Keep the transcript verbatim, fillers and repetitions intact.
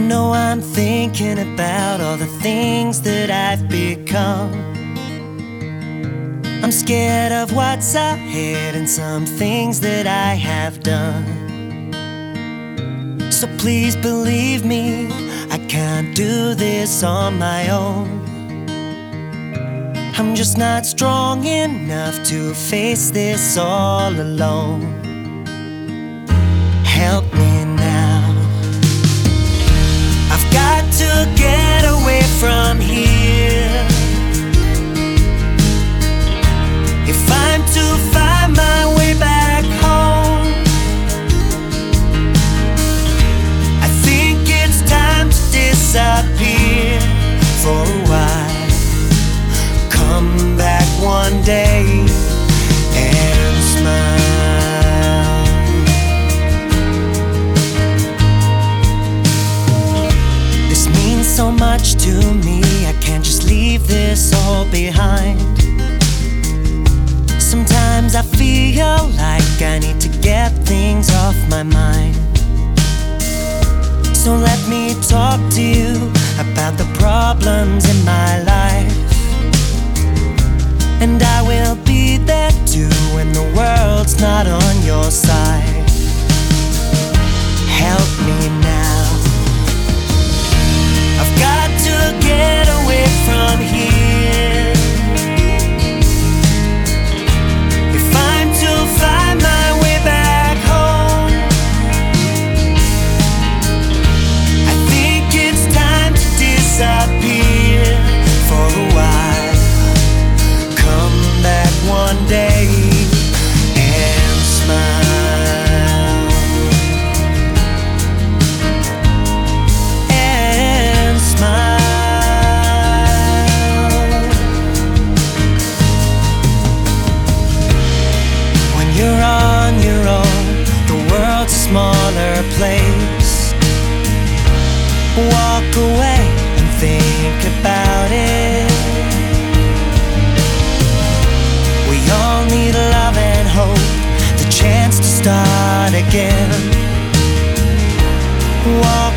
know I'm thinking about all the things that I've become. I'm scared of what's ahead and some things that I have done. So please believe me, I can't do this on my own. I'm just not strong enough to face this all alone. Help me now. I've got to get away from here. If I'm to find my way back home, I think it's time to disappear for a while. Come back one day and smile. This means so much to me, I can't just leave this all behind. Sometimes I feel like I need to get things off my mind. So let me talk to you about the problems in my life, and I will be there too when the world's not on your side. Help me now. I've got to get away from here. If I'm to find my way back home, I think it's time to disappear for a while. Come back one day and smile. And smile. When you're on your own, the world's a smaller place. Walk away and think about it. We all need love and hope, the chance to start again. Walk